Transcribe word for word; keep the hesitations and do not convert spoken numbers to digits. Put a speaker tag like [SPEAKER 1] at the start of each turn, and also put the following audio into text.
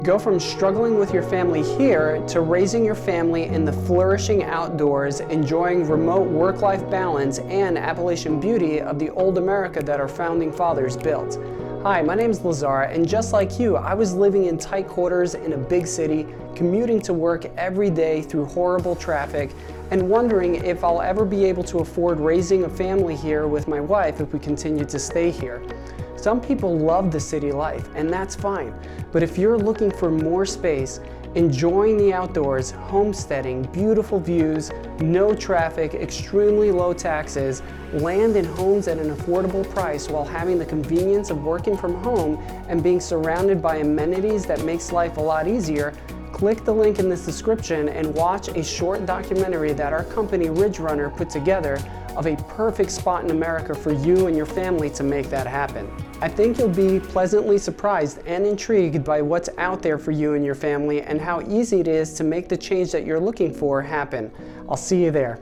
[SPEAKER 1] Go from struggling with your family here to raising your family in the flourishing outdoors, enjoying remote work-life balance and Appalachian beauty of the old America that our founding fathers built. Hi, my name is Lazar, and just like you, I was living in tight quarters in a big city, commuting to work every day through horrible traffic, and wondering if I'll ever be able to afford raising a family here with my wife if we continue to stay here. Some people love the city life, and that's fine. But if you're looking for more space, enjoying the outdoors, homesteading, beautiful views, no traffic, extremely low taxes, land and homes at an affordable price while having the convenience of working from home and being surrounded by amenities that makes life a lot easier, click the link in this description and watch a short documentary that our company Ridge Runner put together of a perfect spot in America for you and your family to make that happen. I think you'll be pleasantly surprised and intrigued by what's out there for you and your family and how easy it is to make the change that you're looking for happen. I'll see you there.